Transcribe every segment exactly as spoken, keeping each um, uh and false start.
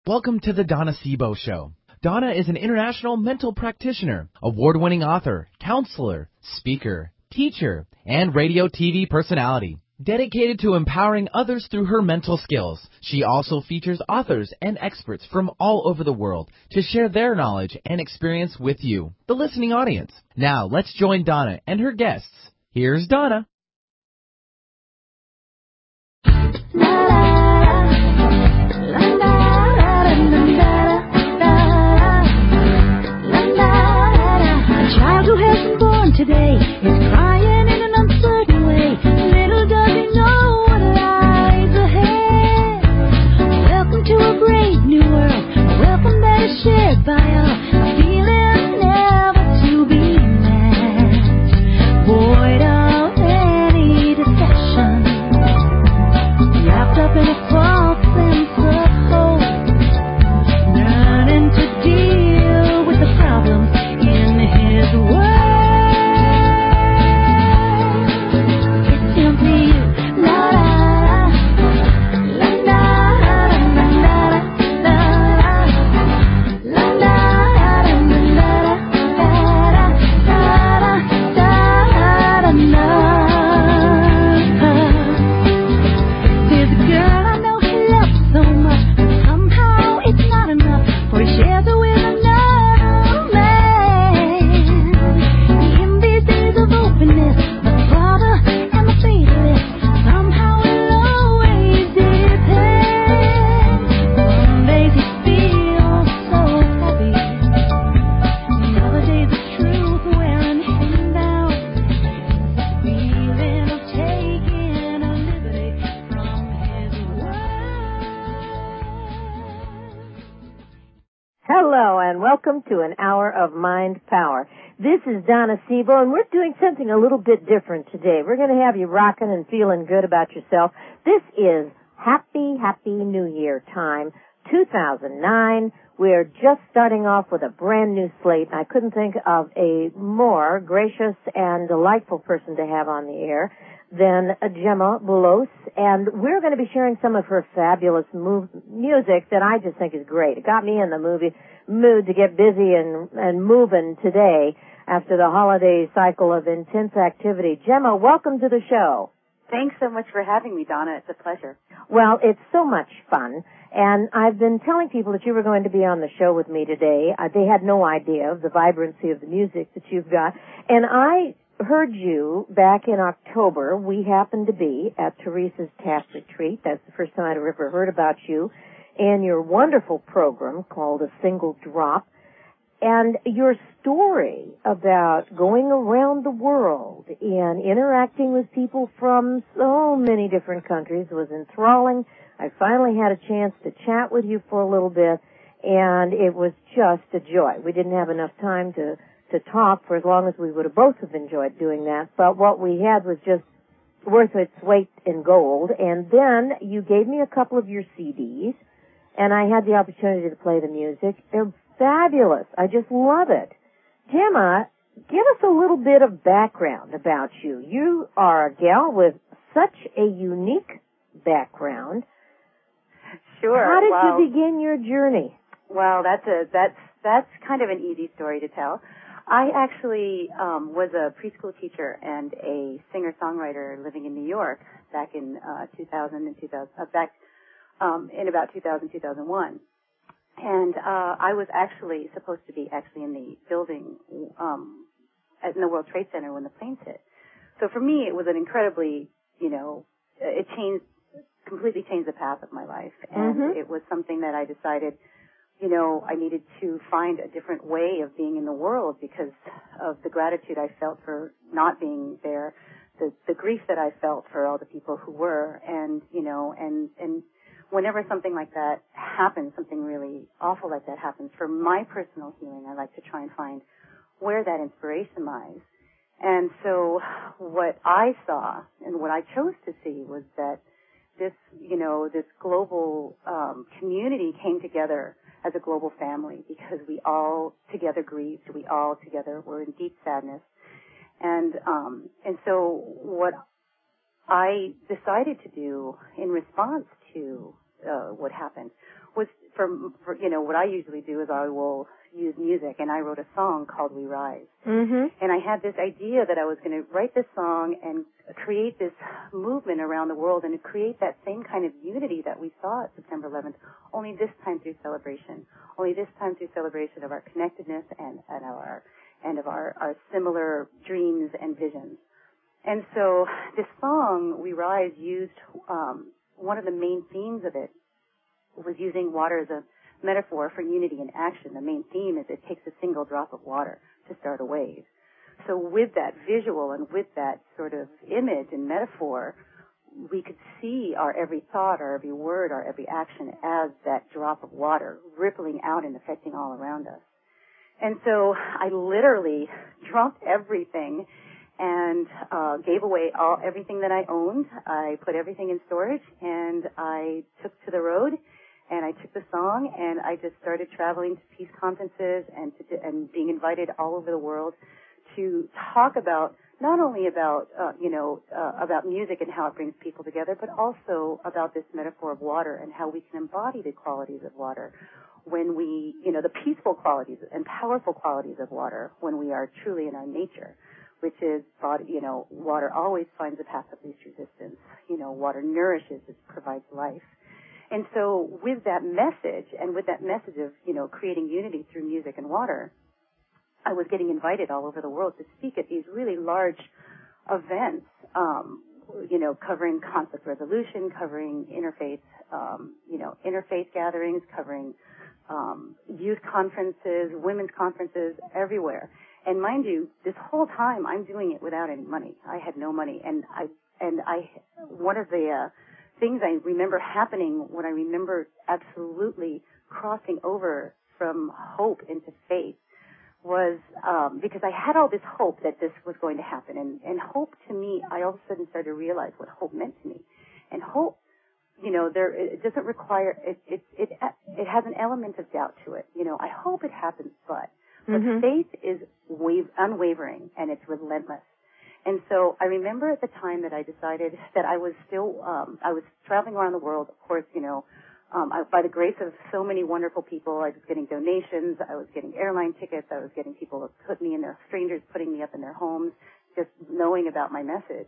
Welcome to the Donna Sebo Show. Donna is an international mental practitioner, award-winning author, counselor, speaker, teacher, and radio T V personality. Dedicated to empowering others through her mental skills, she also features authors and experts from all over the world to share their knowledge and experience with you, the listening audience. Now, let's join Donna and her guests. Here's Donna. A child who hasn't born today is crying in an uncertain way. Little does he know what lies ahead. Welcome to a brave new world, a welcome that is shared by all. A feeling never to be matched, void of any deception, wrapped up in a false sense of hope, learning to deal with the problems in his world. It's simply you. La la la la la la la There's a girl I know he loves so much, but somehow it's not enough, for he shares her with another man. In these days of openness, the father and the faithless somehow will always depend. Some days he feels so happy, and other days the truth wearing him down. This feeling of taking a liberty from his world. Hello, and welcome to an hour of Mind Power. This is Donna Sebo, and we're doing something a little bit different today. We're going to have you rocking and feeling good about yourself. This is Happy, Happy New Year time, two thousand nine. We're just starting off with a brand new slate, and I couldn't think of a more gracious and delightful person to have on the air than Gemma Bulos, and we're going to be sharing some of her fabulous move, music that I just think is great. It got me in the movie mood to get busy and, and moving today after the holiday cycle of intense activity. Gemma, welcome to the show. Thanks so much for having me, Donna. It's a pleasure. Well, it's so much fun, and I've been telling people that you were going to be on the show with me today. Uh, they had no idea of the vibrancy of the music that you've got, and I heard you back in October. We happened to be at Teresa's Tap Retreat. That's the first time I'd ever heard about you and your wonderful program called A Single Drop. And your story about going around the world and interacting with people from so many different countries was enthralling. I finally had a chance to chat with you for a little bit, and it was just a joy. We didn't have enough time to to talk for as long as we would have both have enjoyed doing that, but what we had was just worth its weight in gold. And then you gave me a couple of your C Ds, and I had the opportunity to play the music. They're fabulous. I just love it. Gemma, give us a little bit of background about you. You are a gal with such a unique background. Sure. How did well, you begin your journey? Well, that's a that's that's kind of an easy story to tell. I actually um, was a preschool teacher and a singer-songwriter living in New York back in uh, two thousand and two thousand, uh, back um, in about two thousand, two thousand one. And uh, I was actually supposed to be actually in the building um, at, in the World Trade Center when the planes hit. So for me, it was an incredibly, you know, it changed, completely changed the path of my life. And Mm-hmm. it was something that I decided, you know, I needed to find a different way of being in the world because of the gratitude I felt for not being there, the, the grief that I felt for all the people who were, and, you know, and, and whenever something like that happens, something really awful like that happens, for my personal healing, I like to try and find where that inspiration lies. And so what I saw and what I chose to see was that this, you know, this global um, community came together as a global family because we all together grieved, we all together were in deep sadness. And um, and so what I decided to do in response to uh, what happened was from, for, you know, what I usually do is I will use music, and I wrote a song called We Rise. Mm-hmm. And I had this idea that I was going to write this song and create this movement around the world and to create that same kind of unity that we saw at September eleventh, only this time through celebration, only this time through celebration of our connectedness and, and our and of our, our similar dreams and visions. And so this song, We Rise, used um, one of the main themes of it was using water as a metaphor for unity and action. The main theme is it takes a single drop of water to start a wave. So with that visual and with that sort of image and metaphor, we could see our every thought, our every word, our every action as that drop of water rippling out and affecting all around us. And so I literally dropped everything and uh, gave away all everything that I owned. I put everything in storage, and I took to the road, and I took the song, and I just started traveling to peace conferences and to, and being invited all over the world to talk about not only about uh, you know uh, about music and how it brings people together, but also about this metaphor of water and how we can embody the qualities of water when we, you know, the peaceful qualities and powerful qualities of water when we are truly in our nature, which is, you know, water always finds a path of least resistance. You know, water nourishes, it provides life. And so with that message and with that message of, you know, creating unity through music and water, I was getting invited all over the world to speak at these really large events, um, you know, covering conflict resolution, covering interfaith, um, you know, interfaith gatherings, covering um, youth conferences, women's conferences, everywhere. And mind you, this whole time I'm doing it without any money. I had no money, and I and I one of the uh, things I remember happening when I remember absolutely crossing over from hope into faith was um, because I had all this hope that this was going to happen, and and hope to me, I all of a sudden started to realize what hope meant to me, and hope, you know, there it doesn't require it it it it has an element of doubt to it. You know, I hope it happens, but. But Mm-hmm. faith is wave, unwavering, and it's relentless. And so I remember at the time that I decided that I was still, um, I was traveling around the world, of course, you know, um, I, by the grace of so many wonderful people, I was getting donations, I was getting airline tickets, I was getting people to put me in their, strangers putting me up in their homes, just knowing about my message.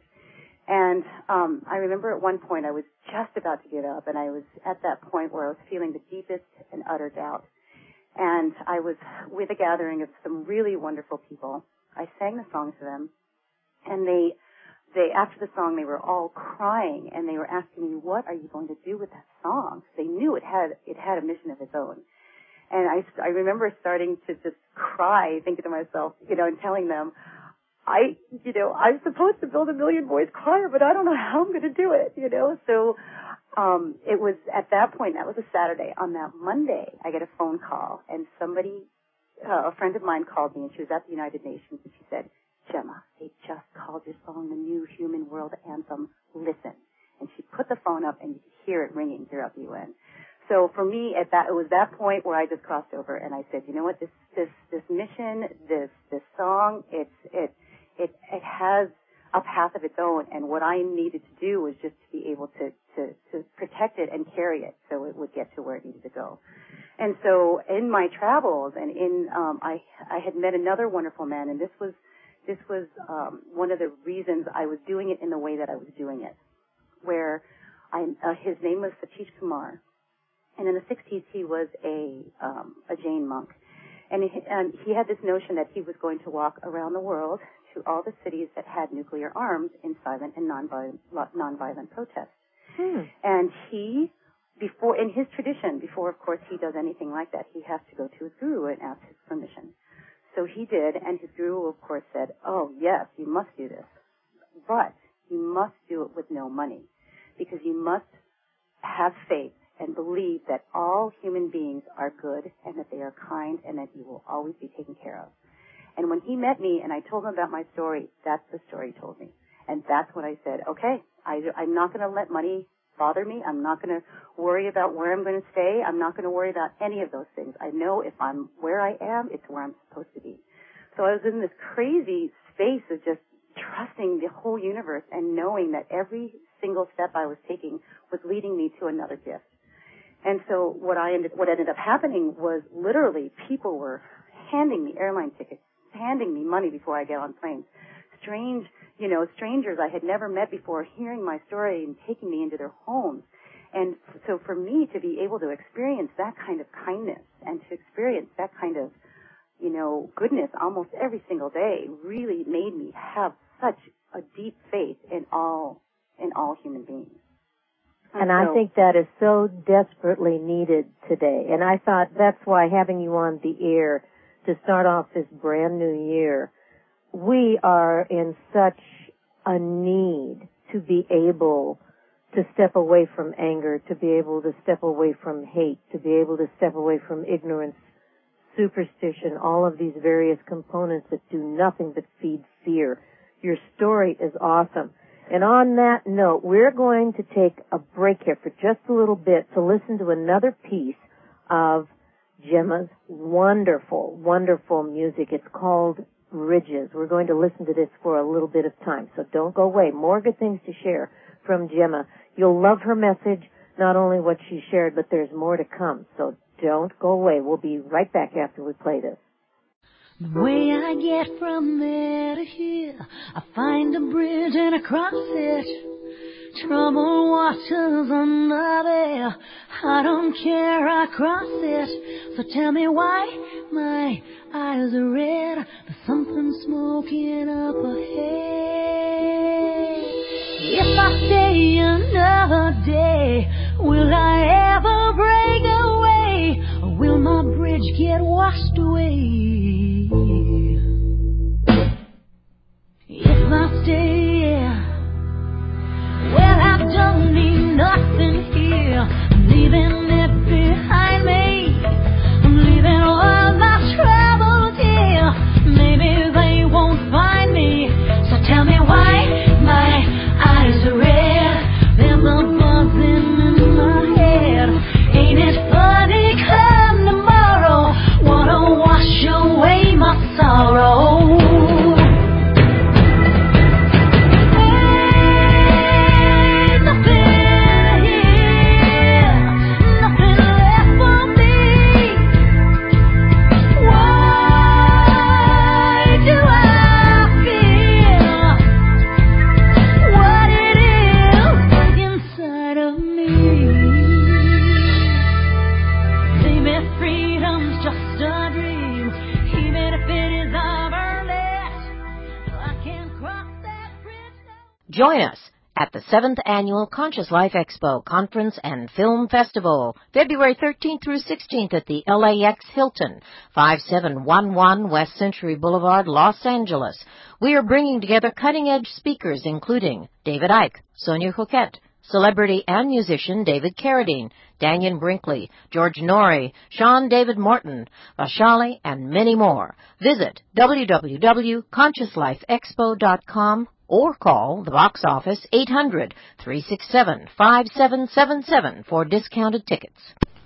And um, I remember at one point I was just about to get up, and I was at that point where I was feeling the deepest and utter doubt. And I was with a gathering of some really wonderful people. I sang the song to them, and they, they after the song, they were all crying, and they were asking me, "What are you going to do with that song?" They knew it had it had a mission of its own. And I, I remember starting to just cry, thinking to myself, you know, and telling them, I, you know, I'm supposed to build a million voice choir, but I don't know how I'm going to do it, you know. So um, it was at that point, that was a Saturday. On that Monday, I get a phone call, and somebody, uh, a friend of mine called me, and she was at the United Nations, and she said, "Gemma, they just called your song the New Human World Anthem. Listen." And she put the phone up, and you could hear it ringing throughout the U N. So for me, at that, it was that point where I just crossed over, and I said, you know what, this this this mission, this this song, it's it it it has a path of its own, and what I needed to do was just to be able to to to protect it and carry it so it would get to where it needed to go. And so in my travels, and in um, I I had met another wonderful man, and this was this was um, one of the reasons I was doing it in the way that I was doing it, where I uh, his name was Satish Kumar. And in the sixties, he was a um, a Jain monk, and he, and he had this notion that he was going to walk around the world to all the cities that had nuclear arms in silent and nonviolent, nonviolent protest. Hmm. And he, before in his tradition, before of course he does anything like that, he has to go to his guru and ask his permission. So he did, and his guru of course said, "Oh yes, you must do this, but you must do it with no money, because you must have faith and believe that all human beings are good and that they are kind and that you will always be taken care of." And when he met me and I told him about my story, that's the story he told me. And that's when I said, okay, I, I'm not going to let money bother me. I'm not going to worry about where I'm going to stay. I'm not going to worry about any of those things. I know if I'm where I am, it's where I'm supposed to be. So I was in this crazy space of just trusting the whole universe and knowing that every single step I was taking was leading me to another gift. And so what I ended, what ended up happening was literally people were handing me airline tickets, handing me money before I get on planes. Strange, you know, strangers I had never met before hearing my story and taking me into their homes. And so for me to be able to experience that kind of kindness and to experience that kind of, you know, goodness almost every single day really made me have such a deep faith in all, in all human beings. And I think that is so desperately needed today. And I thought that's why having you on the air to start off this brand new year, we are in such a need to be able to step away from anger, to be able to step away from hate, to be able to step away from ignorance, superstition, all of these various components that do nothing but feed fear. Your story is awesome. And on that note, we're going to take a break here for just a little bit to listen to another piece of Gemma's wonderful, wonderful music. It's called Bridges. We're going to listen to this for a little bit of time, so don't go away. More good things to share from Gemma. You'll love her message, not only what she shared, but there's more to come. So don't go away. We'll be right back after we play this. The way I get from there to here, I find a bridge and I cross it. Troubled waters under there, I don't care, I cross it. So tell me why my eyes are red, there's something smoking up ahead. If I stay another day, will I ever break away, or will my bridge get washed away? If I stay, well, I don't need nothing here. I'm leaving it behind me. I'm leaving all my troubles here. Maybe they won't find me. So tell me why my eyes are red. There's a buzzing in my head. Ain't it funny? Come tomorrow, wanna wash away my sorrow. Join us at the seventh Annual Conscious Life Expo Conference and Film Festival, February thirteenth through sixteenth at the L A X Hilton, five seven one one West Century Boulevard, Los Angeles. We are bringing together cutting-edge speakers including David Icke, Sonia Coquette, celebrity and musician David Carradine, Daniel Brinkley, George Norrie, Sean David Morton, Vashali, and many more. Visit w w w dot conscious life expo dot com or call the box office eight hundred, three six seven, five seven seven seven for discounted tickets.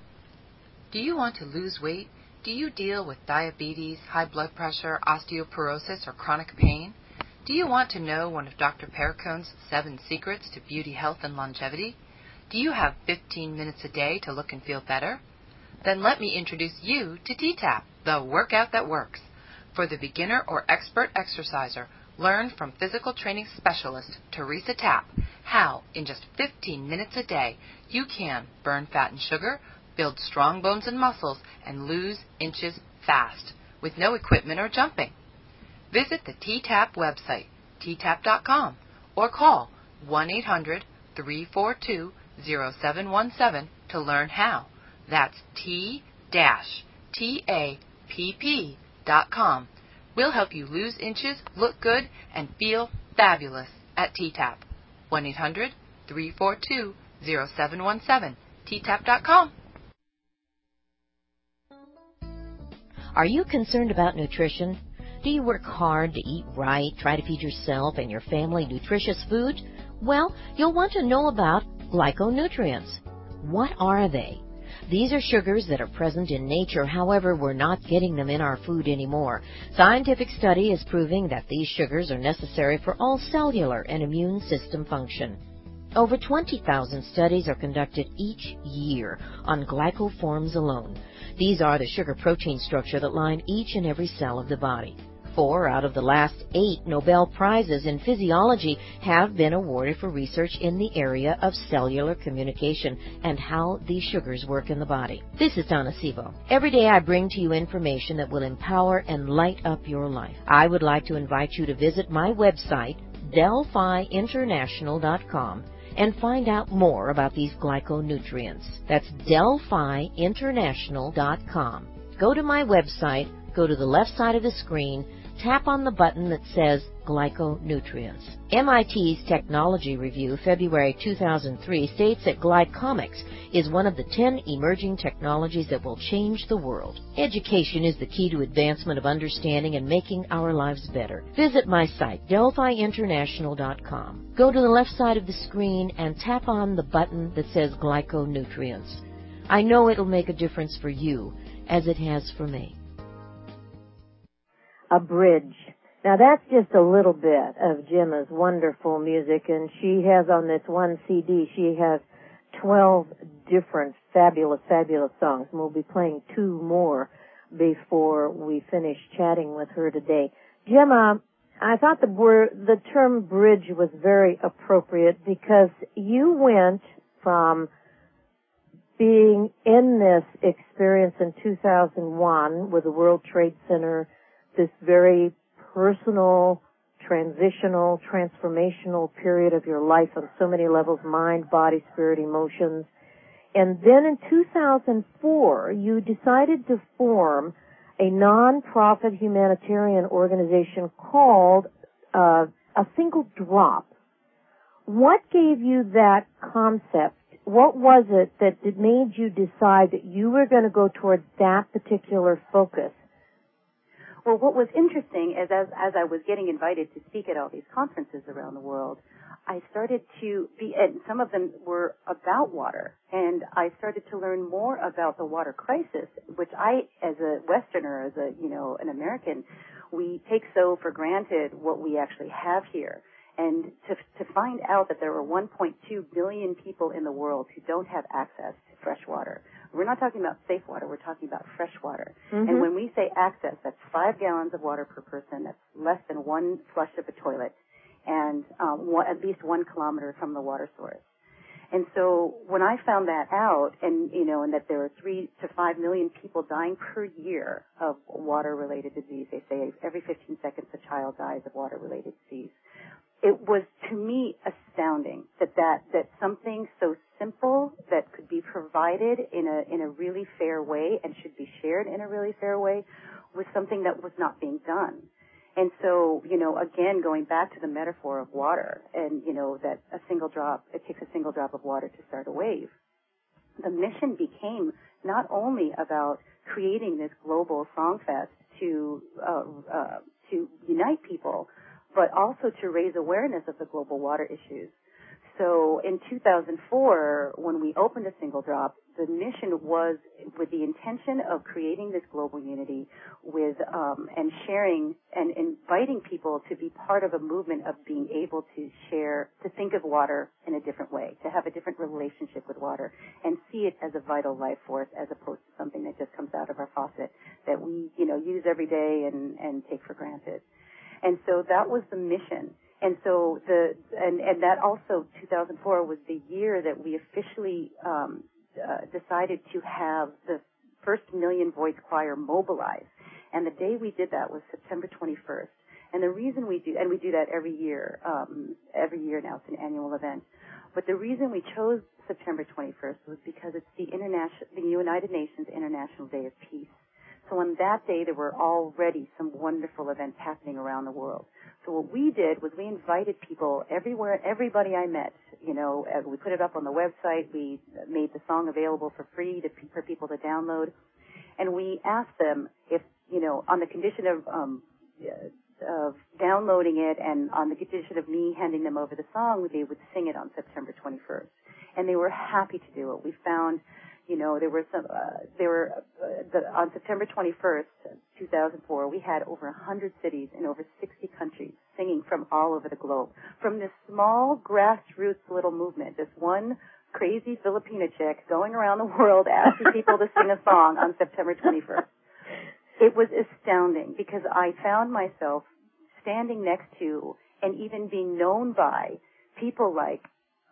Do you want to lose weight? Do you deal with diabetes, high blood pressure, osteoporosis, or chronic pain? Do you want to know one of Doctor Perricone's seven secrets to beauty, health, and longevity? Do you have fifteen minutes a day to look and feel better? Then let me introduce you to T TAP, the workout that works. For the beginner or expert exerciser, learn from physical training specialist Teresa Tapp how, in just fifteen minutes a day, you can burn fat and sugar, build strong bones and muscles, and lose inches fast with no equipment or jumping. Visit the T TAP website, t tap dot com, or call one eight hundred, three four two, zero seven one seven to learn how. That's T T A P P dot com. We'll help you lose inches, look good, and feel fabulous at T TAP. one eight hundred, three four two, zero seven one seven, t tap dot com. Are you concerned about nutrition? Do you work hard to eat right, try to feed yourself and your family nutritious food? Well, you'll want to know about glyconutrients. What are they? These are sugars that are present in nature, however, we're not getting them in our food anymore. Scientific study is proving that these sugars are necessary for all cellular and immune system function. Over twenty thousand studies are conducted each year on glycoforms alone. These are the sugar protein structure that line each and every cell of the body. Four out of the last eight Nobel Prizes in physiology have been awarded for research in the area of cellular communication and how these sugars work in the body. This is Donna Sevo. Every day I bring to you information that will empower and light up your life. I would like to invite you to visit my website, Delphi International dot com, and find out more about these glyconutrients. That's Delphi International dot com. Go to my website, go to the left side of the screen, tap on the button that says Glyconutrients. M I T's Technology Review, February two thousand three, states that glycomics is one of the ten emerging technologies that will change the world. Education is the key to advancement of understanding and making our lives better. Visit my site, Delphi International dot com. Go to the left side of the screen and tap on the button that says Glyconutrients. I know it'll make a difference for you, as it has for me. A bridge. Now that's just a little bit of Gemma's wonderful music, and she has on this one C D, she has twelve different fabulous, fabulous songs, and we'll be playing two more before we finish chatting with her today. Gemma, I thought the word, the term bridge was very appropriate because you went from being in this experience in two thousand one with the World Trade Center, this very personal, transitional, transformational period of your life on so many levels, mind, body, spirit, emotions. And then in two thousand four, you decided to form a non-profit humanitarian organization called uh, A Single Drop. What gave you that concept? What was it that made you decide that you were going to go towards that particular focus? Well, what was interesting is as, as I was getting invited to speak at all these conferences around the world, I started to be, and some of them were about water, and I started to learn more about the water crisis, which I, as a Westerner, as a, you know, an American, we take so for granted what we actually have here. And to, to find out that there are one point two billion people in the world who don't have access to fresh water. We're not talking about safe water, we're talking about fresh water. Mm-hmm. And when we say access, that's five gallons of water per person, that's less than one flush of a toilet, and um, one, at least one kilometer from the water source. And so when I found that out, and you know, and that there are three to five million people dying per year of water-related disease, they say every fifteen seconds a child dies of water-related disease. It was, to me, astounding that, that that something so simple that could be provided in a in a really fair way and should be shared in a really fair way was something that was not being done. And so, you know, again, going back to the metaphor of water, and you know that a single drop, it takes a single drop of water to start a wave. The mission became not only about creating this global songfest to uh, uh, to unite people, but also to raise awareness of the global water issues. So in two thousand four, when we opened A Single Drop, the mission was with the intention of creating this global unity with um, and sharing and inviting people to be part of a movement of being able to share, to think of water in a different way, to have a different relationship with water and see it as a vital life force as opposed to something that just comes out of our faucet that we, you know, use every day and, and take for granted. And so that was the mission. And so the, and, and that also, two thousand four was the year that we officially, um, uh, decided to have the first Million Voice Choir mobilize. And the day we did that was September twenty-first. And the reason we do, and we do that every year, um, every year now, it's an annual event. But the reason we chose September twenty-first was because it's the international, the United Nations International Day of Peace. So on that day, there were already some wonderful events happening around the world. So what we did was we invited people everywhere, everybody I met, you know, we put it up on the website, we made the song available for free to, for people to download, and we asked them if, you know, on the condition of, um, of downloading it and on the condition of me handing them over the song, they would sing it on September twenty-first. And they were happy to do it. We found, you know, there were some, uh, there were, uh, the, on September twenty-first, two thousand four, we had over one hundred cities in over sixty countries singing from all over the globe. From this small grassroots little movement, this one crazy Filipina chick going around the world asking people to sing a song on September twenty-first. It was astounding because I found myself standing next to and even being known by people like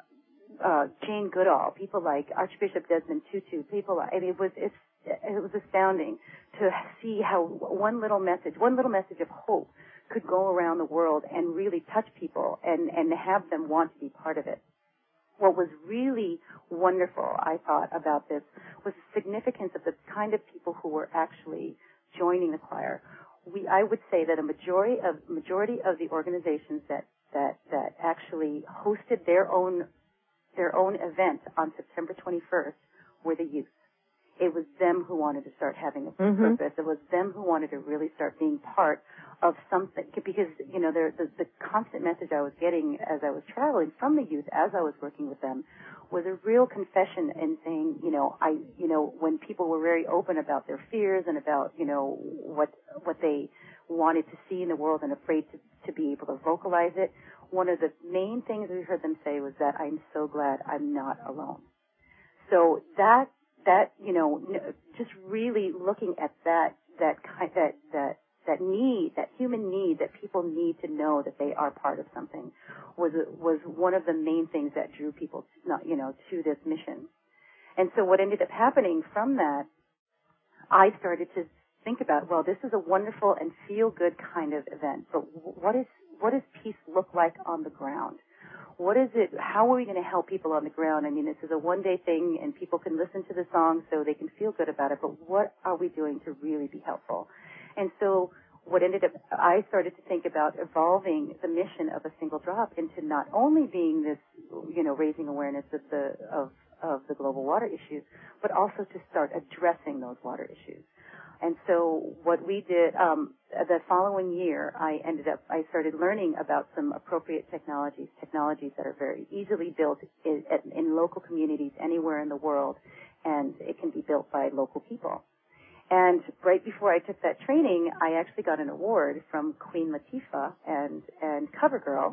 uh, Jane Goodall, people like Archbishop Desmond Tutu, people like, I mean, it was, it's, it was astounding to see how one little message, one little message of hope could go around the world and really touch people and, and have them want to be part of it. What was really wonderful, I thought, about this was the significance of the kind of people who were actually joining the choir. We, I would say that a majority of majority of the organizations that that that actually hosted their own their own event on September twenty-first were the youth. It was them who wanted to start having a mm-hmm. purpose. It was them who wanted to really start being part of something. Because, you know, there, the, the constant message I was getting as I was traveling from the youth, as I was working with them, was a real confession and saying, you know, I, you know, when people were very open about their fears and about, you know, what what they wanted to see in the world and afraid to, to be able to vocalize it, one of the main things we heard them say was that I'm so glad I'm not alone. So that that you know, just really looking at that that kind that that that need, that human need, that people need to know that they are part of something, was was one of the main things that drew people, not you know, to this mission. And so what ended up happening from that, I started to think about, well, this is a wonderful and feel-good kind of event, but what is what does peace look like on the ground? What is it? How are we going to help people on the ground? I mean, this is a one-day thing, and people can listen to the song so they can feel good about it. But what are we doing to really be helpful? And so, what ended up, I started to think about evolving the mission of A Single Drop into not only being this, you know, raising awareness of the of of the global water issues, but also to start addressing those water issues. And so what we did, um, the following year, I ended up, I started learning about some appropriate technologies, technologies that are very easily built in, in local communities anywhere in the world, and it can be built by local people. And right before I took that training, I actually got an award from Queen Latifah and, and CoverGirl,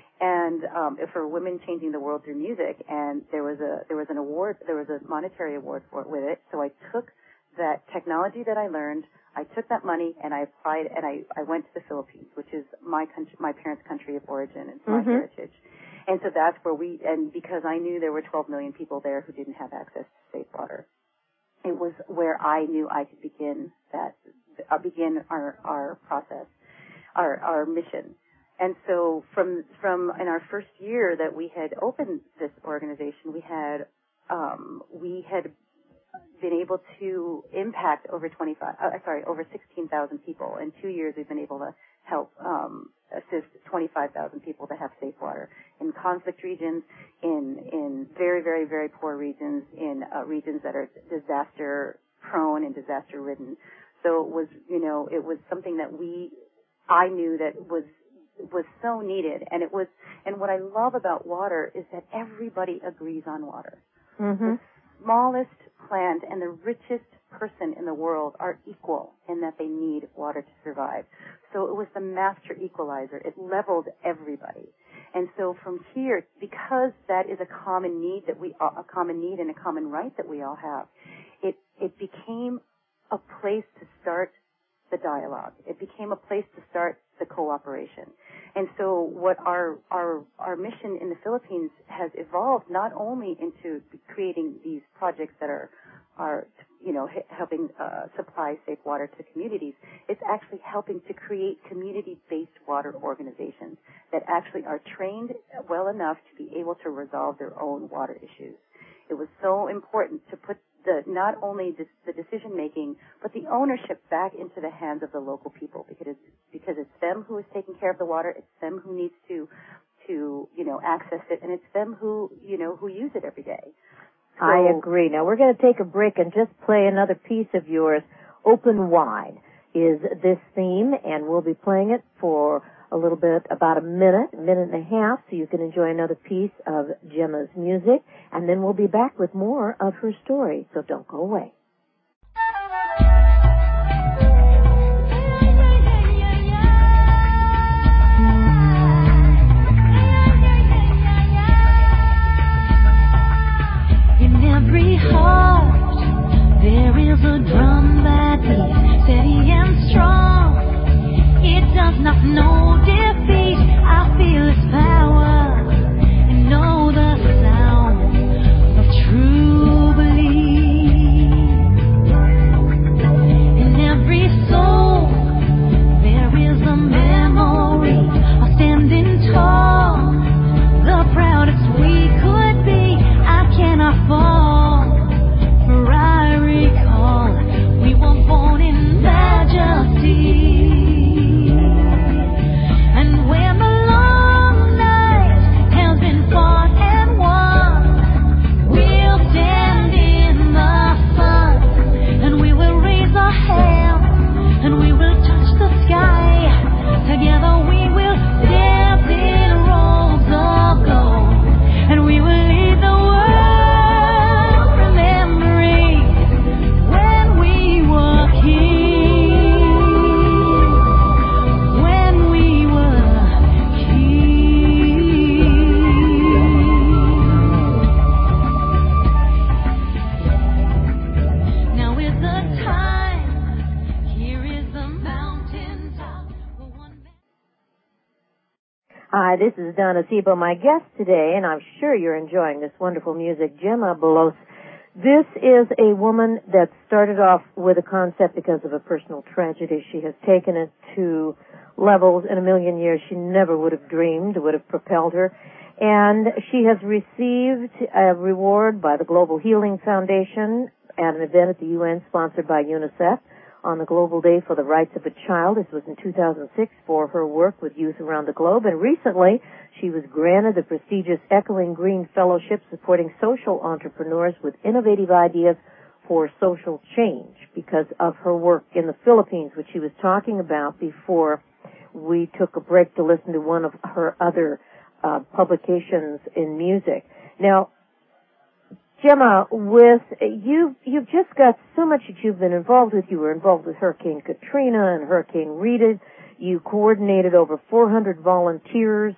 and um, for women changing the world through music. And there was a there was an award, there was a monetary award for it with it. So I took that technology that I learned, I took that money and I applied, and I, I went to the Philippines, which is my country, my parents' country of origin. It's my mm-hmm. heritage. And so that's where we, and because I knew there were twelve million people there who didn't have access to safe water, it was where I knew I could begin that, uh, begin our, our process, our, our mission. And so from, from in our first year that we had opened this organization, we had, um, we had been able to impact over twenty-five, uh, sorry, over sixteen thousand people. In two years, we've been able to help um, assist twenty-five thousand people to have safe water in conflict regions, in in very, very, very poor regions, in uh, regions that are disaster prone and disaster ridden. So it was, you know, it was something that we, I knew that was was so needed, and it was. And what I love about water is that everybody agrees on water. Mm-hmm. The smallest plant and the richest person in the world are equal in that they need water to survive. So it was the master equalizer. It leveled everybody. And so from here, because that is a common need that we, a common need and a common right that we all have, it, it became a place to start the dialogue. It became a place to start the cooperation. And so what our, our, our mission in the Philippines has evolved not only into creating these projects that are, are, you know, helping uh, supply safe water to communities, it's actually helping to create community-based water organizations that actually are trained well enough to be able to resolve their own water issues. It was so important to put the, not only the, the decision-making, but the ownership back into the hands of the local people, because it's, because it's them who is taking care of the water, it's them who needs to, to, you know, access it, and it's them who, you know, who use it every day. So, I agree. Now, we're going to take a break and just play another piece of yours. Open Wide is this theme, and we'll be playing it for a little bit, about a minute, a minute and a half, so you can enjoy another piece of Gemma's music, and then we'll be back with more of her story, so don't go away. Hi, this is Donna Sebo, my guest today, and I'm sure you're enjoying this wonderful music, Gemma Belos. This is a woman that started off with a concept because of a personal tragedy. She has taken it to levels in a million years she never would have dreamed would have propelled her. And she has received a reward by the Global Healing Foundation at an event at the U N sponsored by UNICEF on the Global Day for the Rights of a Child. This was in two thousand six for her work with youth around the globe. And recently, she was granted the prestigious Echoing Green Fellowship supporting social entrepreneurs with innovative ideas for social change because of her work in the Philippines, which she was talking about before we took a break to listen to one of her other uh, publications in music. Now, Gemma, with you, you've just got so much that you've been involved with. You were involved with Hurricane Katrina and Hurricane Rita. You coordinated over four hundred volunteers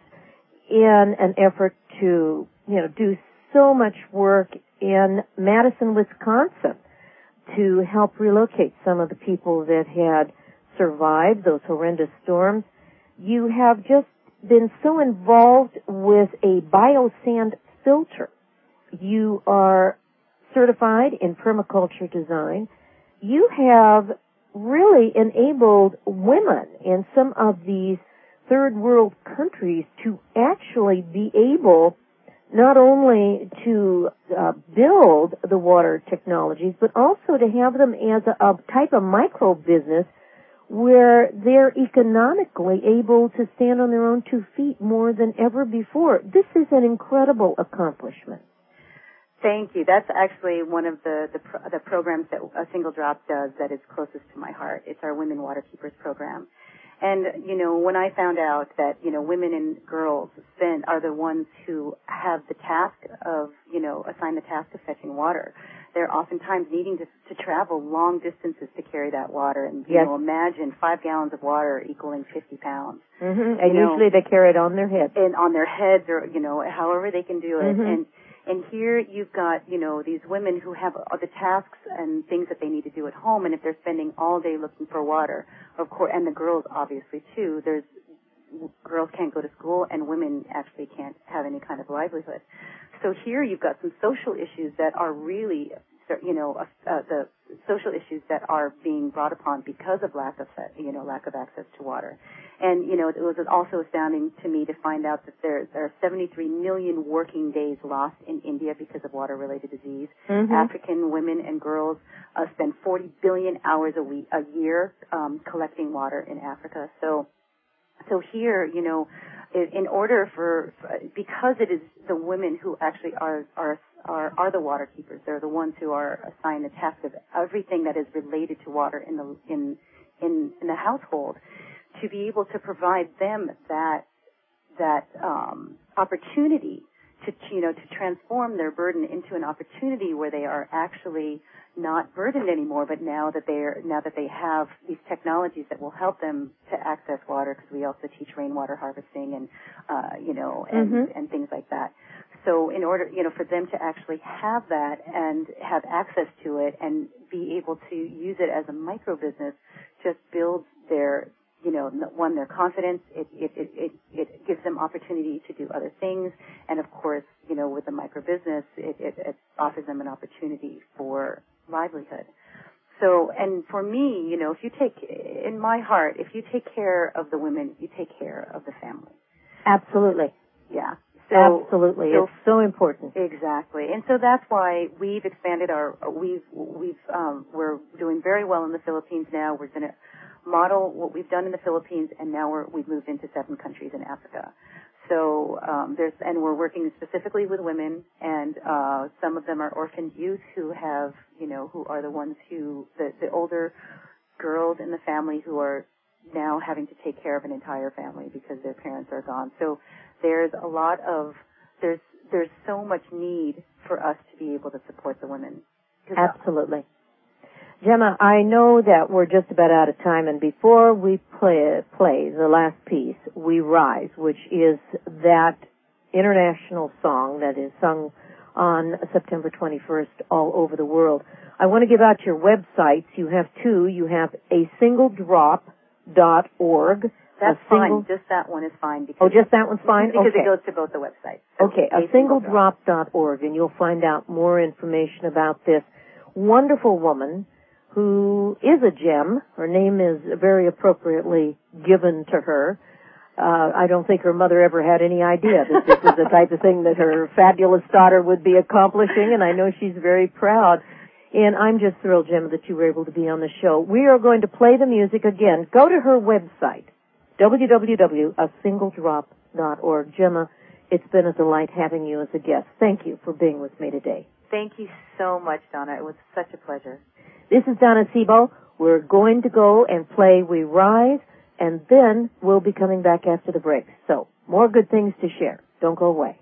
in an effort to, you know, do so much work in Madison, Wisconsin, to help relocate some of the people that had survived those horrendous storms. You have just been so involved with a biosand filter. You are certified in permaculture design. You have really enabled women in some of these third world countries to actually be able not only to uh, build the water technologies, but also to have them as a, a type of micro business where they're economically able to stand on their own two feet more than ever before. This is an incredible accomplishment. Thank you. That's actually one of the, the, pro- the programs that A Single Drop does that is closest to my heart. It's our Women Water Keepers program. And, you know, when I found out that, you know, women and girls spend, are the ones who have the task of, you know, assigned the task of fetching water, they're oftentimes needing to, to travel long distances to carry that water. And, you yes. know, imagine five gallons of water equaling fifty pounds. Mm-hmm. And you usually know, they carry it on their heads. And on their heads or, you know, however they can do it. Mm-hmm. And And here you've got, you know, these women who have the tasks and things that they need to do at home, and if they're spending all day looking for water, of course, and the girls obviously too, there's, girls can't go to school and women actually can't have any kind of livelihood. So here you've got some social issues that are really, you know, uh, the social issues that are being brought upon because of lack of, you know, lack of access to water. And, you know, it was also astounding to me to find out that there, there are seventy-three million working days lost in India because of water-related disease. Mm-hmm. African women and girls uh, spend forty billion hours a week, a year, um, collecting water in Africa. So, so here, you know, in order for, because it is the women who actually are, are, are, are the water keepers, they're the ones who are assigned the task of everything that is related to water in the, in, in, in the household, to be able to provide them that, that, um, opportunity to, you know, to transform their burden into an opportunity where they are actually not burdened anymore, but now that they're, now that they have these technologies that will help them to access water, because we also teach rainwater harvesting and, uh, you know, and, mm-hmm. and things like that. So in order, you know, for them to actually have that and have access to it and be able to use it as a micro business just builds their, you know, one, their confidence. It, it, it, it, it gives them opportunity to do other things. And of course, you know, with the micro business, it, it, it offers them an opportunity for livelihood. So, and for me, you know, if you take, in my heart, if you take care of the women, you take care of the family. Absolutely. Yeah. So, Absolutely. So, it's so important. Exactly. And so that's why we've expanded our, we've, we've, um, we're doing very well in the Philippines now. We're going to model what we've done in the Philippines, and now we're, we've moved into seven countries in Africa. So um, there's, and we're working specifically with women, and uh, some of them are orphaned youth who have, you know, who are the ones who, the, the older girls in the family who are now having to take care of an entire family because their parents are gone. So there's a lot of, there's, there's so much need for us to be able to support the women. Absolutely. Gemma, I know that we're just about out of time, and before we play, play the last piece, We Rise, which is that international song that is sung on September twenty-first all over the world, I want to give out your websites. You have two. You have a single drop dot org, That's a single, fine. Just that one is fine. Because oh, just that one's fine? Because okay. it goes to both the websites. So okay, a single drop dot org, and you'll find out more information about this wonderful woman who is a gem. Her name is very appropriately given to her. Uh, I don't think her mother ever had any idea that this is the type of thing that her fabulous daughter would be accomplishing, and I know she's very proud. And I'm just thrilled, Gemma, that you were able to be on the show. We are going to play the music again. Go to her website, w w w dot a single drop dot org. Gemma, it's been a delight having you as a guest. Thank you for being with me today. Thank you so much, Donna. It was such a pleasure. This is Donna Sebo. We're going to go and play We Rise, and then we'll be coming back after the break. So, more good things to share. Don't go away.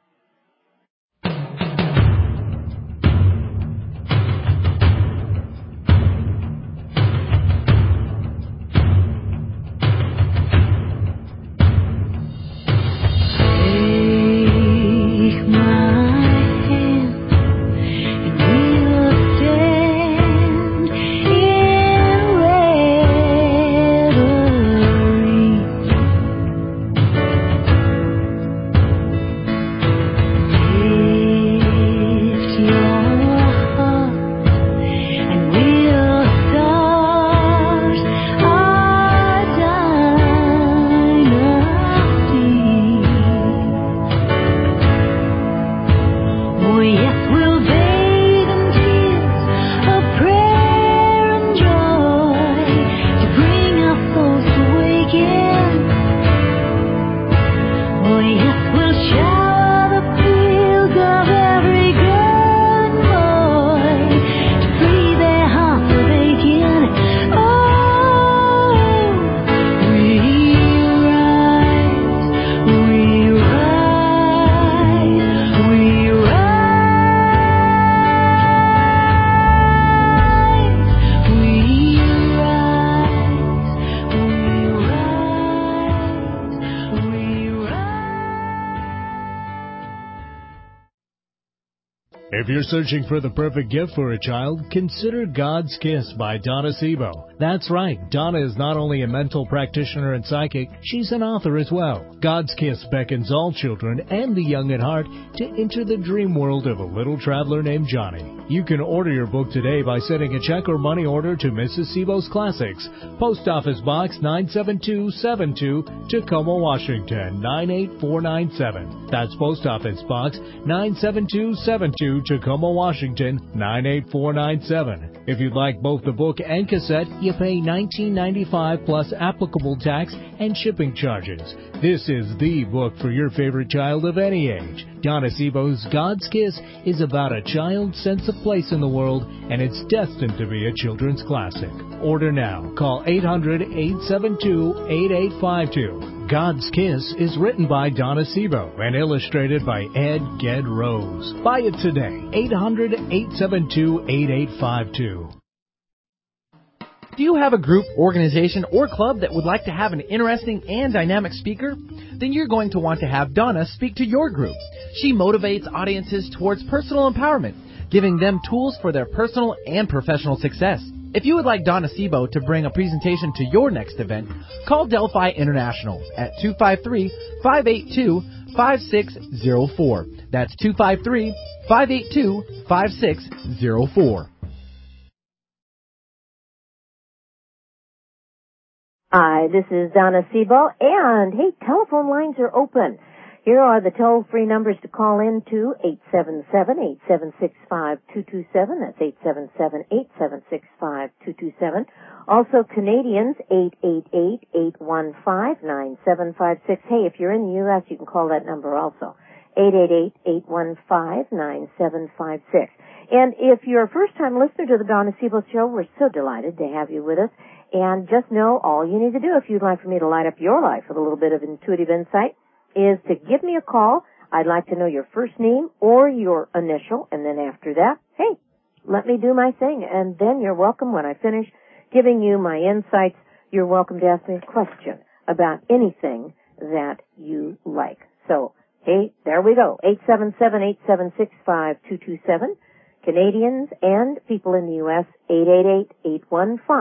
If you're searching for the perfect gift for a child, consider God's Kiss by Donna Sebo. That's right, Donna is not only a mental practitioner and psychic, she's an author as well. God's Kiss beckons all children and the young at heart to enter the dream world of a little traveler named Johnny. You can order your book today by sending a check or money order to Missus Sebo's Classics, Post Office Box nine seven two seven two, Tacoma, Washington nine eight four nine seven. That's Post Office Box nine seven two seven two, Tacoma, Washington nine eight four nine seven. If you'd like both the book and cassette, you pay nineteen ninety-five plus applicable tax and shipping charges. This is the book for your favorite child of any age. Donna Sebo's God's Kiss is about a child's sense of place in the world, and it's destined to be a children's classic. Order now. Call eight hundred, eight seven two, eight eight five two. God's Kiss is written by Donna Sebo and illustrated by Ed Ged Rose. Buy it today. eight hundred, eight seven two, eight eight five two. Do you have a group, organization, or club that would like to have an interesting and dynamic speaker? Then you're going to want to have Donna speak to your group. She motivates audiences towards personal empowerment, giving them tools for their personal and professional success. If you would like Donna Sebo to bring a presentation to your next event, call Delphi International at two five three, five eight two, five six zero four. That's two five three, five eight two, five six zero four. Hi, this is Donna Sebo, and hey, telephone lines are open. Here are the toll-free numbers to call in to eight seven seven, eight seven six five, two two seven. That's eight seven seven, eight seven six five, two two seven. Also, Canadians, eight eight eight, eight one five, nine seven five six. Hey, if you're in the U S, you can call that number also, eight eight eight, eight one five, nine seven five six. And if you're a first-time listener to the Donna Sebo Show, we're so delighted to have you with us. And just know all you need to do if you'd like for me to light up your life with a little bit of intuitive insight is to give me a call. I'd like to know your first name or your initial, and then after that, hey, let me do my thing. And then you're welcome when I finish giving you my insights. You're welcome to ask me a question about anything that you like. So, hey, there we go. eight seven seven, eight seven six five, two two seven. Canadians and people in the U S, eight eight eight, eight one five,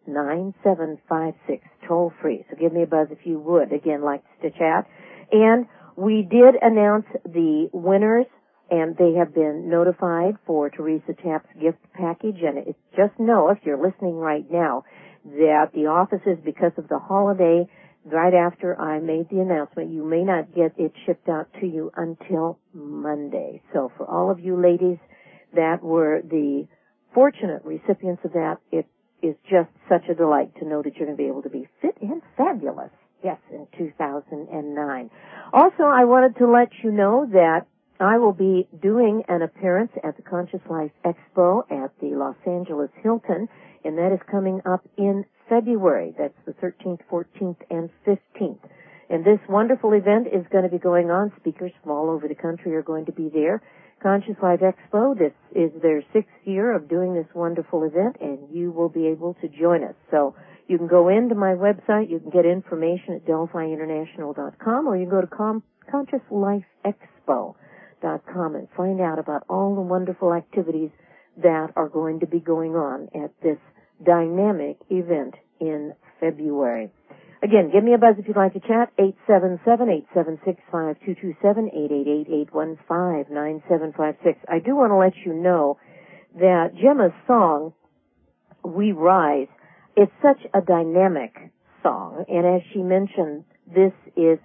nine seven five six, toll free. So give me a buzz if you would, again, like to chat. And we did announce the winners, and they have been notified for Teresa Tapp's gift package. And it's just know, if you're listening right now, that the offices, because of the holiday, right after I made the announcement, you may not get it shipped out to you until Monday. So for all of you ladies that were the fortunate recipients of that, it is just such a delight to know that you're going to be able to be fit and fabulous, yes, in two thousand nine. Also, I wanted to let you know that I will be doing an appearance at the Conscious Life Expo at the Los Angeles Hilton, and that is coming up in February. That's the thirteenth, fourteenth, and fifteenth. And this wonderful event is going to be going on. Speakers from all over the country are going to be there. Conscious Life Expo, this is their sixth year of doing this wonderful event, and you will be able to join us. So you can go into my website, you can get information at delphi international dot com, or you can go to com- conscious life expo dot com and find out about all the wonderful activities that are going to be going on at this dynamic event in February. Again, give me a buzz if you'd like to chat, eight seven seven, eight seven six, five two two seven, eight eight eight, eight one five, nine seven five six. I do want to let you know that Gemma's song, We Rise, it's such a dynamic song, and as she mentioned, this is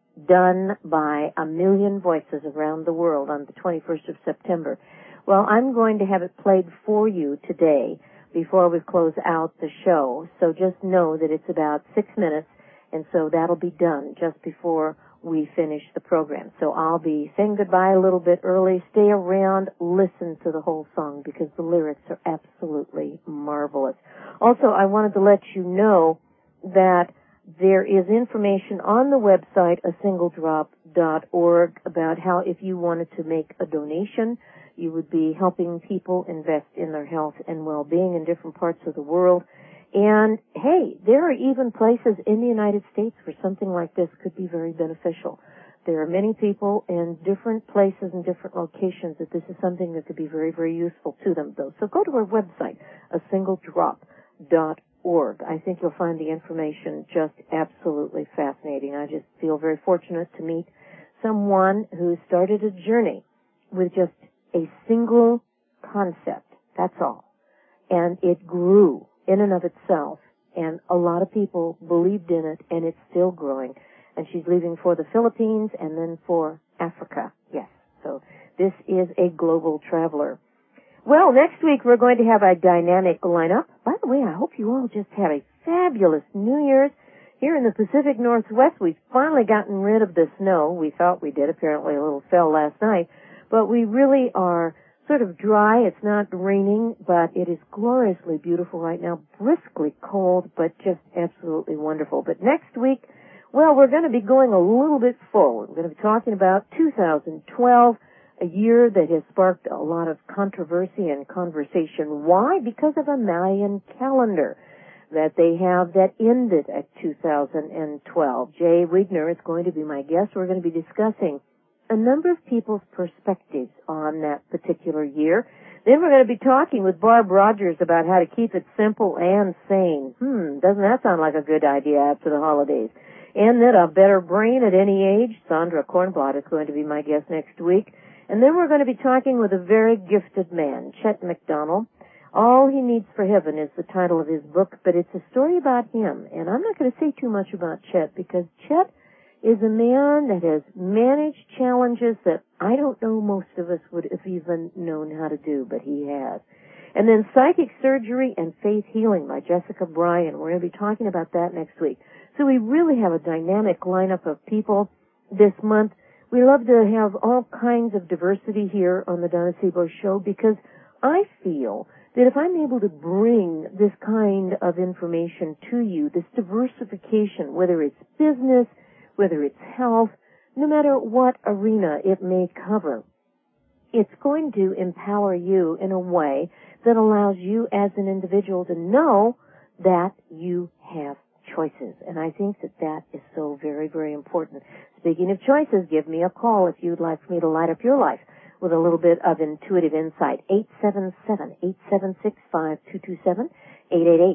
done by a million voices around the world on the twenty-first of September. Well, I'm going to have it played for you today before we close out the show. So just know that it's about six minutes, and so that'll be done just before we finish the program. So I'll be saying goodbye a little bit early. Stay around, listen to the whole song, because the lyrics are absolutely marvelous. Also, I wanted to let you know that there is information on the website, a single drop dot org, about how if you wanted to make a donation, you would be helping people invest in their health and well-being in different parts of the world. And, hey, there are even places in the United States where something like this could be very beneficial. There are many people in different places and different locations that this is something that could be very, very useful to them, though. So go to our website, a single drop dot org. I think you'll find the information just absolutely fascinating. I just feel very fortunate to meet someone who started a journey with just a single concept. That's all. And it grew in and of itself. And a lot of people believed in it, and it's still growing. And she's leaving for the Philippines and then for Africa. Yes. So this is a global traveler. Well, next week we're going to have a dynamic lineup. By the way, I hope you all just had a fabulous New Year's. Here in the Pacific Northwest, we've finally gotten rid of the snow. We thought we did. Apparently a little fell last night. But we really are sort of dry. It's not raining, but it is gloriously beautiful right now, briskly cold, but just absolutely wonderful. But next week, well, we're going to be going a little bit forward. We're going to be talking about two thousand twelve, a year that has sparked a lot of controversy and conversation. Why? Because of a Mayan calendar that they have that ended at two thousand twelve. Jay Wigner is going to be my guest. We're going to be discussing a number of people's perspectives on that particular year. Then we're going to be talking with Barb Rogers about how to keep it simple and sane. Hmm, doesn't that sound like a good idea after the holidays? And that a better brain at any age. Sandra Kornblatt is going to be my guest next week. And then we're going to be talking with a very gifted man, Chet McDonald. All He Needs for Heaven is the title of his book, but it's a story about him. And I'm not going to say too much about Chet, because Chet is a man that has managed challenges that I don't know most of us would have even known how to do, but he has. And then Psychic Surgery and Faith Healing by Jessica Bryan. We're going to be talking about that next week. So we really have a dynamic lineup of people this month. We love to have all kinds of diversity here on the Donna Sebo Show, because I feel that if I'm able to bring this kind of information to you, this diversification, whether it's business, whether it's health, no matter what arena it may cover, it's going to empower you in a way that allows you as an individual to know that you have choices. And I think that that is so very, very important. Speaking of choices, give me a call if you'd like for me to light up your life with a little bit of intuitive insight. eight seven seven, eight seven six, five two two seven, eight eight eight,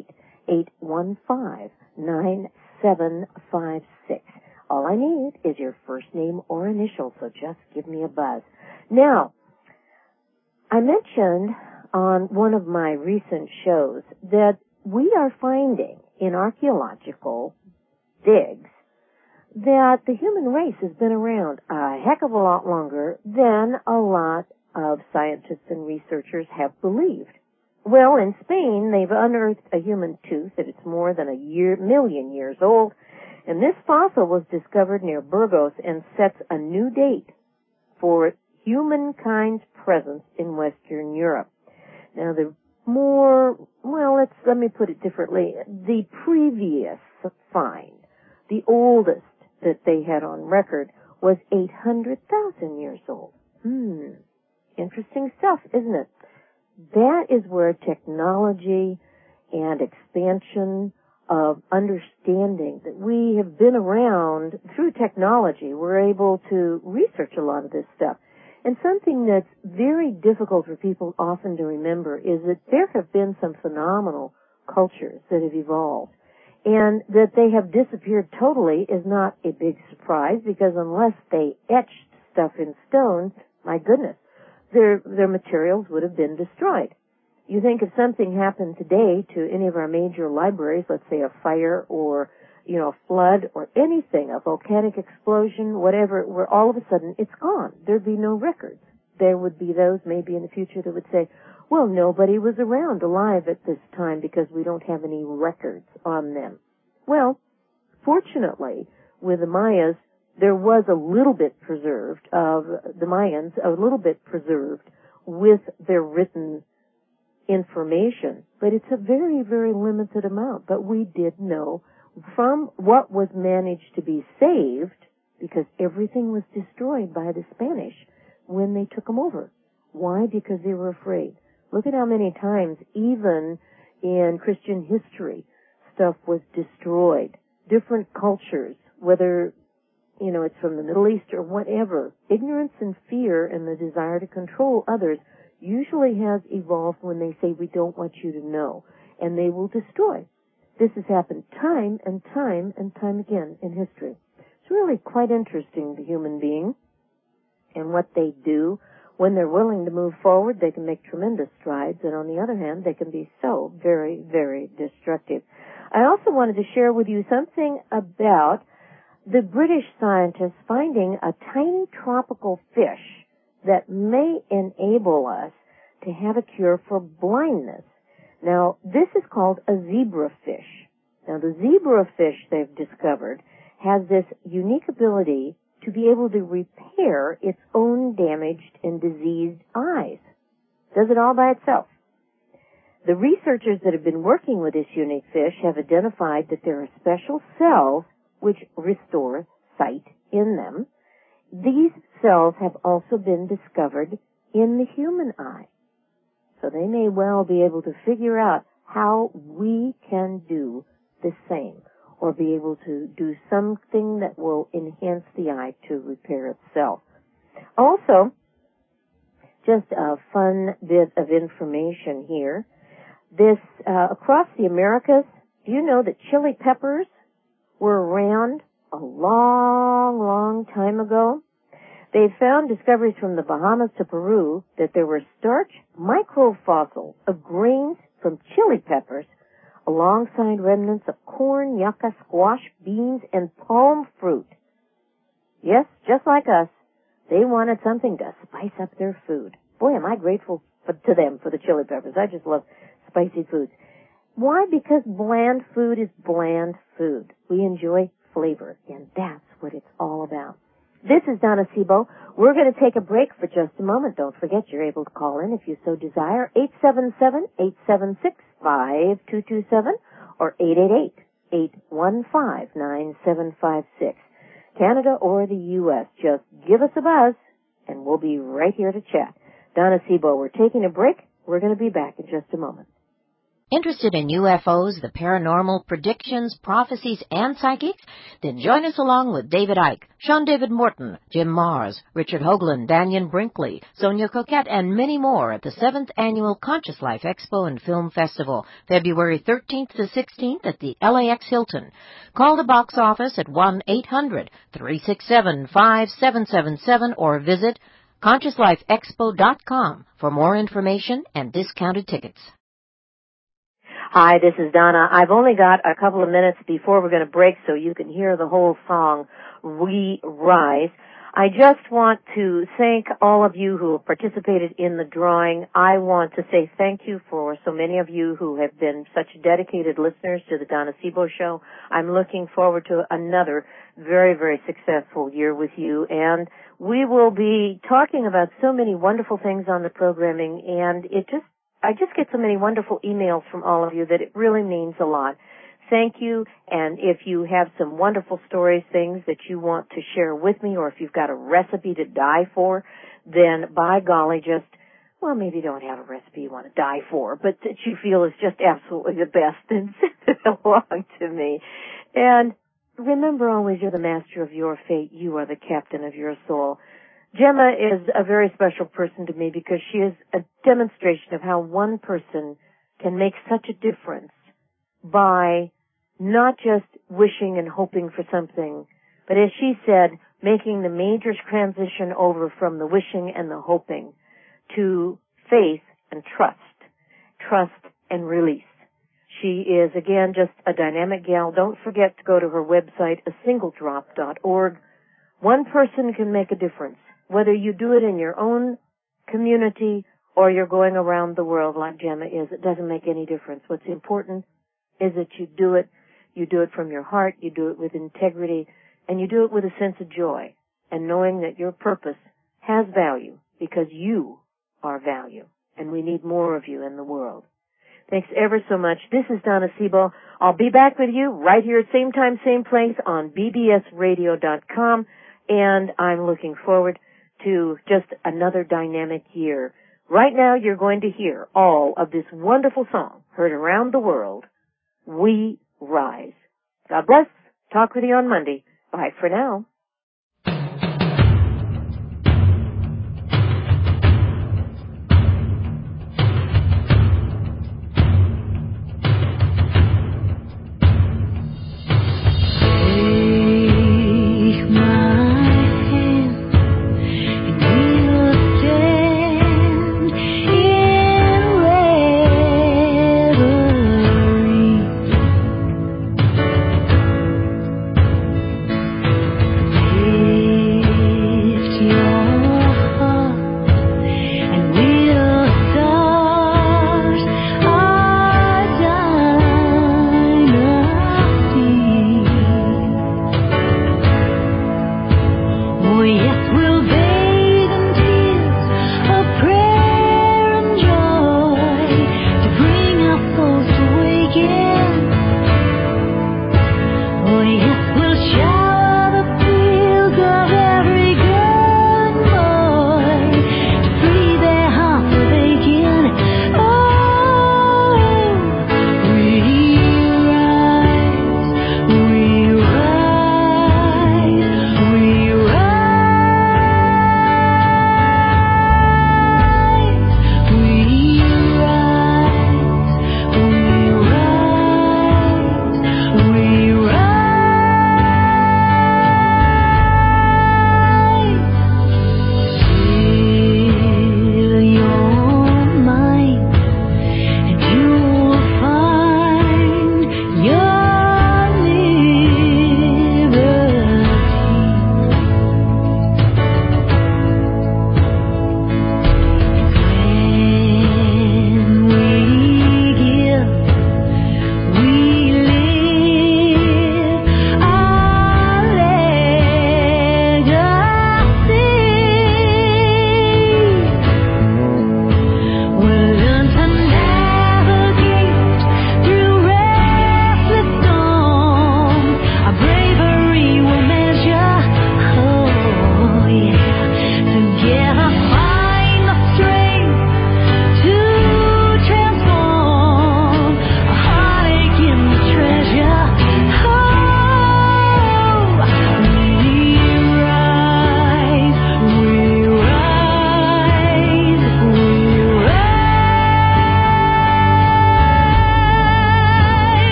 eight one five, nine seven five six. All I need is your first name or initial, so just give me a buzz. Now, I mentioned on one of my recent shows that we are finding in archaeological digs that the human race has been around a heck of a lot longer than a lot of scientists and researchers have believed. Well, in Spain, they've unearthed a human tooth that it's more than a year, million years old, and this fossil was discovered near Burgos and sets a new date for humankind's presence in Western Europe. Now, the more, well, let's, let me put it differently. The previous find, the oldest that they had on record, was eight hundred thousand years old. Hmm. Interesting stuff, isn't it? That is where technology and expansion of understanding that we have been around through technology, we're able to research a lot of this stuff. And something that's very difficult for people often to remember is that there have been some phenomenal cultures that have evolved. And that they have disappeared totally is not a big surprise, because unless they etched stuff in stone, my goodness, their their materials would have been destroyed. You think if something happened today to any of our major libraries, let's say a fire or, you know, a flood or anything, a volcanic explosion, whatever, where all of a sudden it's gone. There'd be no records. There would be those maybe in the future that would say, well, nobody was around alive at this time because we don't have any records on them. Well, fortunately, with the Mayas, there was a little bit preserved of the Mayans, a little bit preserved with their written information, but it's a very, very limited amount. But we did know from what was managed to be saved, because everything was destroyed by the Spanish when they took them over. Why? Because they were afraid. Look at how many times, even in Christian history, stuff was destroyed. Different cultures, whether, you know, it's from the Middle East or whatever, ignorance and fear and the desire to control others usually has evolved when they say, we don't want you to know, and they will destroy. This has happened time and time and time again in history. It's really quite interesting, the human being, and what they do. When they're willing to move forward, they can make tremendous strides, and on the other hand, they can be so very, very destructive. I also wanted to share with you something about the British scientists finding a tiny tropical fish that may enable us to have a cure for blindness. Now, this is called a zebrafish. Now, the zebrafish they've discovered has this unique ability to be able to repair its own damaged and diseased eyes. Does it all by itself. The researchers that have been working with this unique fish have identified that there are special cells which restore sight in them. These cells have also been discovered in the human eye. So they may well be able to figure out how we can do the same, or be able to do something that will enhance the eye to repair itself. Also, just a fun bit of information here. This, uh, across the Americas, do you know that chili peppers were around a long, long time ago? They found discoveries from the Bahamas to Peru that there were starch microfossils of grains from chili peppers alongside remnants of corn, yucca, squash, beans, and palm fruit. Yes, just like us, they wanted something to spice up their food. Boy, am I grateful for, to them for the chili peppers. I just love spicy foods. Why? Because bland food is bland food. We enjoy flavor, and that's what it's all about. This is Donna Sebo. We're going to take a break for just a moment. Don't forget, you're able to call in if you so desire, eight seven seven, eight seven six, five two two seven or eight eight eight, eight one five, nine seven five six. Canada or the U S, just give us a buzz, and we'll be right here to chat. Donna Sebo, we're taking a break. We're going to be back in just a moment. Interested in U F Os, the paranormal, predictions, prophecies, and psychics? Then join us along with David Icke, Sean David Morton, Jim Mars, Richard Hoagland, Daniel Brinkley, Sonia Coquette, and many more at the seventh Annual Conscious Life Expo and Film Festival, February thirteenth to sixteenth at the L A X Hilton. Call the box office at one eight hundred, three six seven, five seven seven seven or visit conscious life expo dot com for more information and discounted tickets. Hi, this is Donna. I've only got a couple of minutes before we're going to break so you can hear the whole song, We Rise. I just want to thank all of you who have participated in the drawing. I want to say thank you for so many of you who have been such dedicated listeners to the Donna Sebo Show. I'm looking forward to another very, very successful year with you, and we will be talking about so many wonderful things on the programming, and it just I just get so many wonderful emails from all of you that it really means a lot. Thank you, and if you have some wonderful stories, things that you want to share with me, or if you've got a recipe to die for, then by golly, just, well, maybe you don't have a recipe you want to die for, but that you feel is just absolutely the best, then send it along to me. And remember always, you're the master of your fate. You are the captain of your soul. Gemma is a very special person to me because she is a demonstration of how one person can make such a difference by not just wishing and hoping for something, but as she said, making the major transition over from the wishing and the hoping to faith and trust, trust and release. She is, again, just a dynamic gal. Don't forget to go to her website, a single drop dot org. One person can make a difference. Whether you do it in your own community or you're going around the world like Gemma is, it doesn't make any difference. What's important is that you do it. You do it from your heart. You do it with integrity. And you do it with a sense of joy and knowing that your purpose has value because you are value. And we need more of you in the world. Thanks ever so much. This is Donna Sebo. I'll be back with you right here, same time, same place on B B S radio dot com. And I'm looking forward to just another dynamic year. Right now, you're going to hear all of this wonderful song heard around the world, We Rise. God bless. Talk with you on Monday. Bye for now.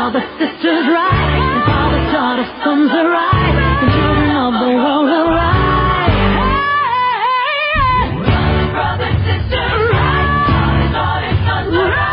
brothers, sisters rise, and fathers, daughters, sons arise, and children of the world will rise. Brothers, brothers, sisters rise, fathers, daughters, sons arise.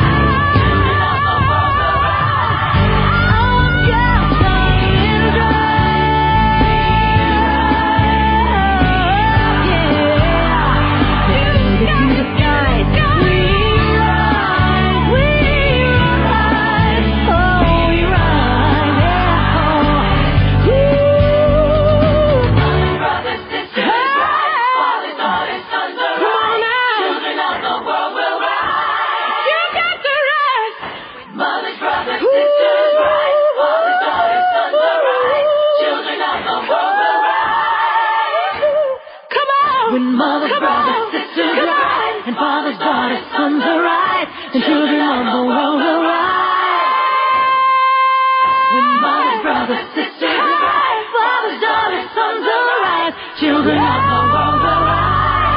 When mothers, brothers, sisters rise, and fathers, daughters, sons arise, and children of the world will rise. When mothers, brothers, sisters rise, fathers, daughters, sons arise, children of the world will rise.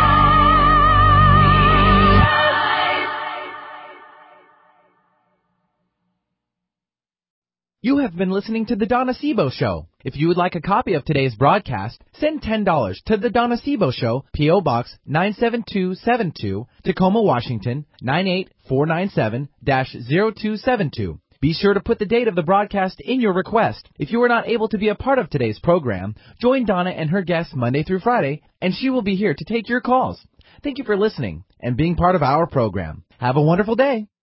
You have been listening to The Donna Sebo Show. If you would like a copy of today's broadcast, send ten dollars to The Donna Sebo Show, P O. Box nine seven two seven two, Tacoma, Washington, nine eight four nine seven dash zero two seven two. Be sure to put the date of the broadcast in your request. If you are not able to be a part of today's program, join Donna and her guests Monday through Friday, and she will be here to take your calls. Thank you for listening and being part of our program. Have a wonderful day.